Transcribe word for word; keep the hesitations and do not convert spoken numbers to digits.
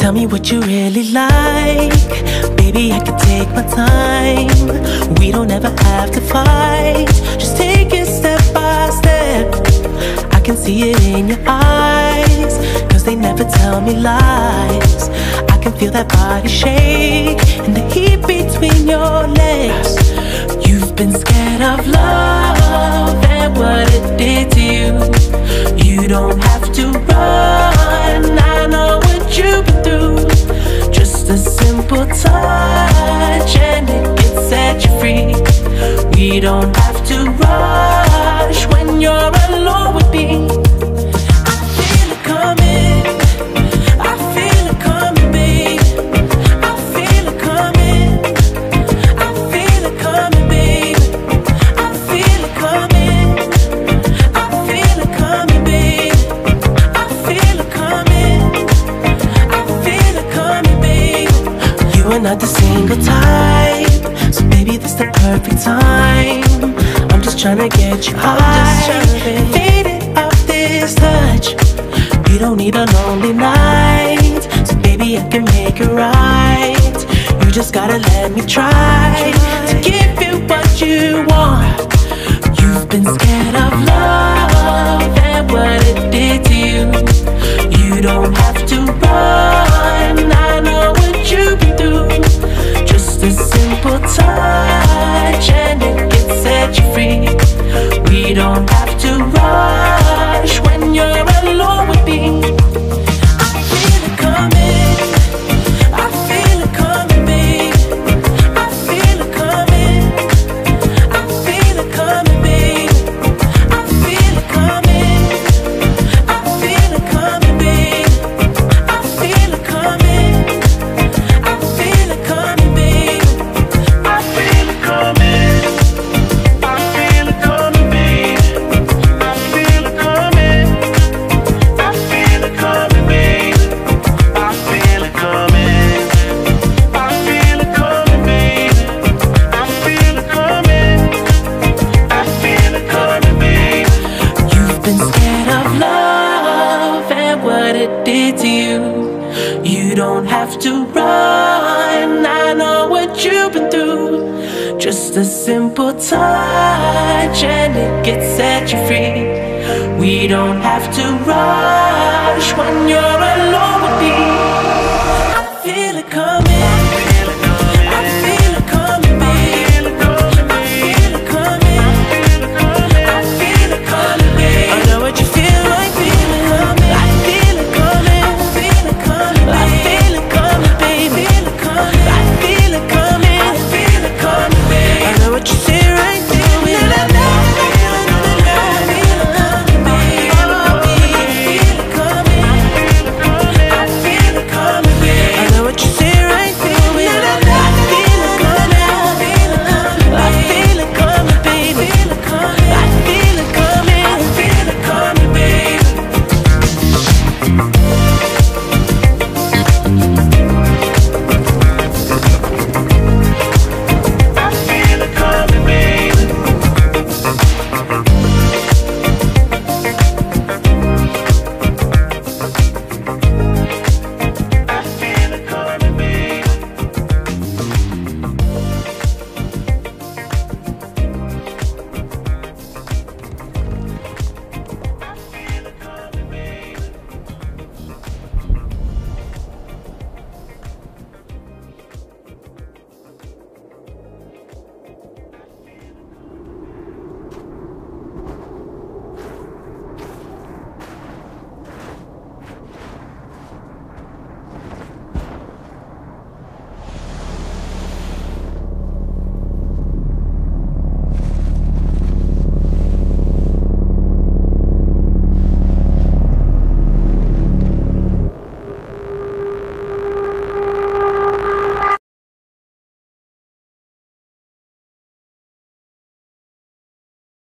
Tell me what you really like. Baby, I can take my time. We don't ever have to fight. Just take it step by step. I can see it in your eyes, cause they never tell me lies. I can feel that body shake and the heat between your legs. You've been scared of love and what it did to you. You don't have to run, I know what you've been through. Just a simple touch and it can set you free. We don't have to rush when you're alone with me. I feel it coming, I feel it coming, babe. I feel it coming, I feel it coming, babe. I feel it coming, I feel it coming, babe. I feel it coming, I feel it coming, babe. You are not the single type, so baby, this the perfect time. I'm just tryna get you high, faded off this touch. You don't need a lonely night, so baby, I can make it right. You just gotta let me try to give you what you want. You've been scared of love and what it did to you. You don't have to run, I know what you've been through. Just a simple touch and it can set you free. We don't have to rush when you're alone with me. I feel it coming, I feel it coming, babe. I feel it coming, I feel it coming, babe. I feel it coming, I feel it coming, babe. I feel it coming, I feel it coming, babe. I feel it coming, I feel it coming, babe. I feel it coming, I feel it coming, babe. I feel it coming, I feel it coming, babe. I feel it coming, I feel it coming, babe. You've been scared of love and what it did to you. You don't have to run, I know what you've been through. Just a simple touch and it can set you free. We don't have to rush when you're alone with me. I feel it coming.